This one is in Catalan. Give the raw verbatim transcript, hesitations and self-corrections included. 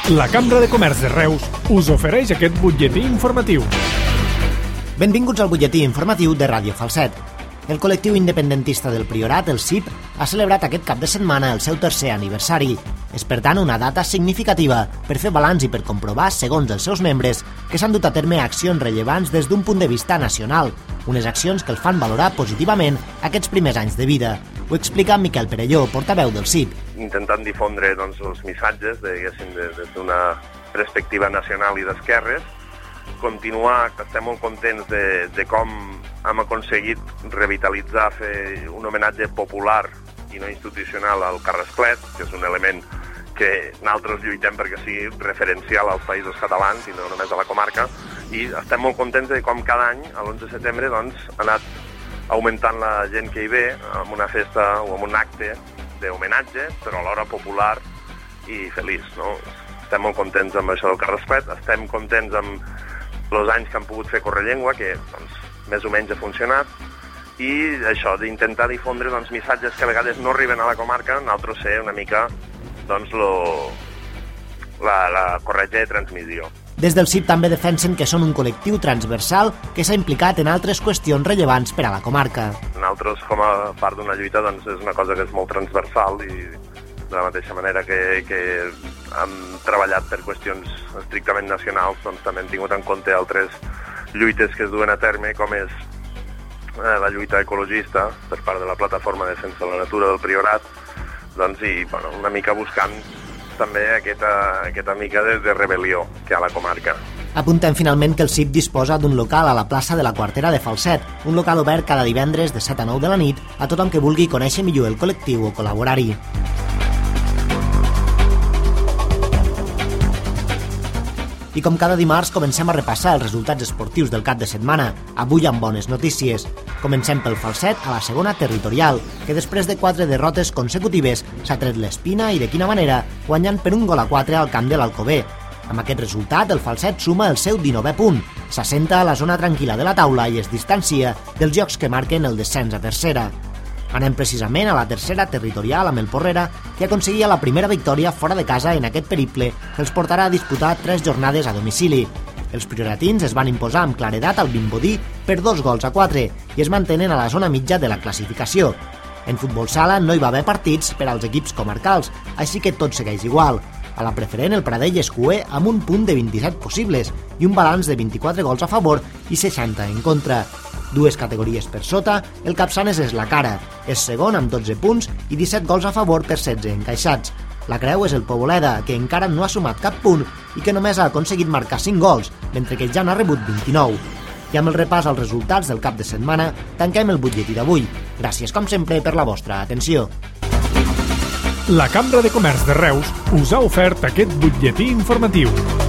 La Cambra de Comerç de Reus us ofereix aquest butlletí informatiu. Benvinguts al butlletí informatiu de Ràdio Falset. El col·lectiu independentista del Priorat, el C I P, ha celebrat aquest cap de setmana el seu tercer aniversari. És, per tant, una data significativa per fer balanç i per comprovar, segons els seus membres, que s'han dut a terme accions rellevants des d'un punt de vista nacional, unes accions que el fan valorar positivament aquests primers anys de vida. Ho explica Miquel Perelló, portaveu del C I P. Intentant difondre doncs, els missatges diguéssim, des d'una perspectiva nacional i d'esquerres, continuar, que estem molt contents de, de com hem aconseguit revitalitzar, fer un homenatge popular i no institucional al Carrasclet, que és un element que nosaltres lluitem perquè sigui referencial als països catalans i no només a la comarca, i estem molt contents de com cada any, a l'onze de setembre, doncs, ha anat augmentant la gent que hi ve amb una festa o amb un acte d'homenatge, però alhora popular i feliç, no? Estem molt contents amb això del Carrasclet, estem contents amb els anys que han pogut fer Correllengua, que doncs, més o menys ha funcionat, i això d'intentar difondre doncs, missatges que a vegades no arriben a la comarca, nosaltres ser una mica doncs, lo, la, la corretja de transmissió. Des del C I P també defensen que són un col·lectiu transversal que s'ha implicat en altres qüestions rellevants per a la comarca. Nosaltres, com a part d'una lluita, doncs, és una cosa que és molt transversal i de la mateixa manera que, que hem treballat per qüestions estrictament nacionals, doncs també hem tingut en compte altres lluites que es duen a terme, com és eh, la lluita ecologista per part de la Plataforma de Defensa de la Natura del Priorat, doncs, i bueno, una mica buscant també aquesta, aquesta mica de, de rebel·lió que hi ha a la comarca. Apuntem finalment que el C I P disposa d'un local a la plaça de la Quartera de Falset, un local obert cada divendres de set a nou de la nit a tothom que vulgui conèixer millor el col·lectiu o col·laborar-hi. I com cada dimarts comencem a repassar els resultats esportius del cap de setmana, avui amb bones notícies. Comencem pel Falset a la segona territorial, que després de quatre derrotes consecutives s'ha tret l'espina i de quina manera, guanyant per un gol a quatre al camp de l'Alcover. Amb aquest resultat, el Falset suma el seu dinovè punt, s'assenta a la zona tranquil·la de la taula i es distancia dels jocs que marquen el descens a tercera. Anem precisament a la tercera territorial amb el Porrera, que aconseguia la primera victòria fora de casa en aquest periple que els portarà a disputar tres jornades a domicili. Els prioratins es van imposar amb claredat al Vimbodí per dos gols a quatre i es mantenen a la zona mitja de la classificació. En futbol sala no hi va haver partits per als equips comarcals, així que tot segueix igual. A la preferent el Pradell és cuer amb un punt de vint-i-set possibles i un balanç de vint-i-quatre gols a favor i seixanta en contra. Dues categories per sota, el Capçanes és la cara, és segon amb dotze punts i disset gols a favor per setze encaixats. La creu és el Poboleda, que encara no ha sumat cap punt i que només ha aconseguit marcar cinc gols, mentre que ja n'ha rebut vint-i-nou. I amb el repàs als resultats del cap de setmana, tanquem el butlletí d'avui. Gràcies, com sempre, per la vostra atenció. La Cambra de Comerç de Reus us ha ofert aquest butlletí informatiu.